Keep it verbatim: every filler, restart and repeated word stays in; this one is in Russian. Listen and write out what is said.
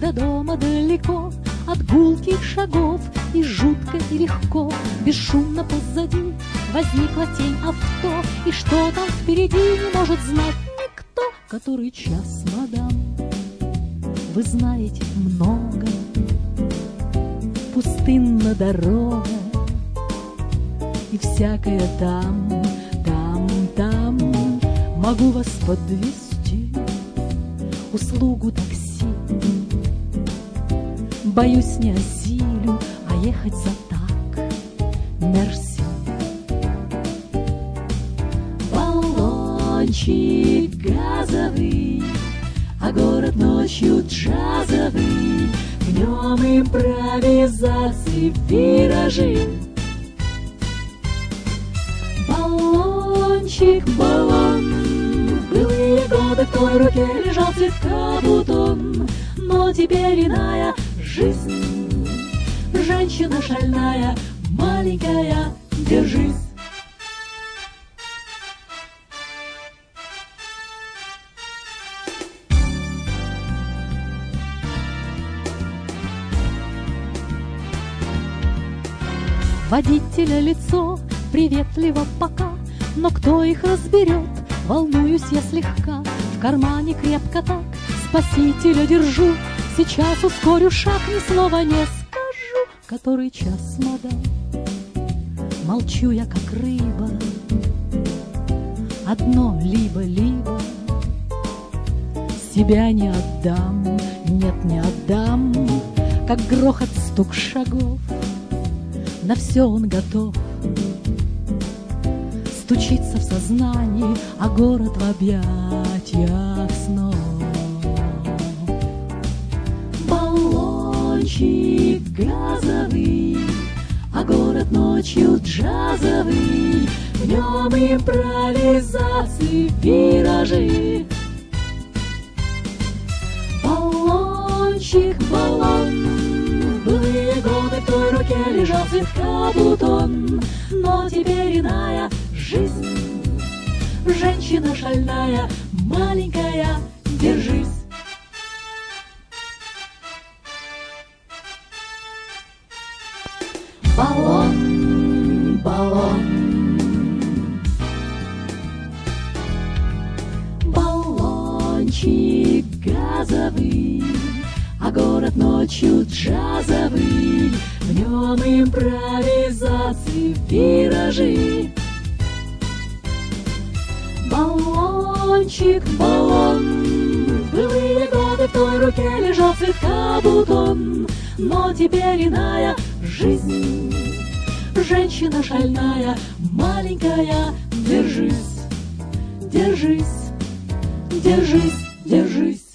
до дома далеко, от гулких шагов, и жутко и легко, бесшумно позади возникла тень авто, и что там впереди не может знать никто. Который час, мадам? Вы знаете много. Пустынна дорога, и всякое там, там, там. Могу вас подвезти, услугу такси. Боюсь, не осилю, а ехать за так. Мерси. Баллончик газовый, а город ночью джазовый. В нем импровизации, виражи. Баллончик, баллон, в былые годы в той руке лежал цветка бутон. Но теперь иная жизнь, женщина шальная, маленькая, держись. Водителя лицо приветливо пока, но кто их разберет, волнуюсь я слегка. В кармане крепко так спасителя держу, сейчас ускорю шаг, ни слова не скажу. Который час, мадам? Молчу я, как рыба. Одно либо-либо. Себя не отдам, нет, не отдам. Как грохот, стук шагов, на все он готов. Стучится в сознании, а город в объятиях снов. Баллончик газовый, а город ночью джазовый. В нем импровизации, виражи. Баллончик, баллон, в былые годы в той руке лежал цветка бутон. Но теперь иная жизнь, женщина шальная, маленькая, держись. Баллон, баллон, баллончик газовый, а город ночью джазовый. В нем импровизации, виражи. Баллончик, баллон, в былые годы в той руке лежал цветка бутон. Но теперь иная жизнь, женщина шальная, маленькая, держись, держись, держись, держись.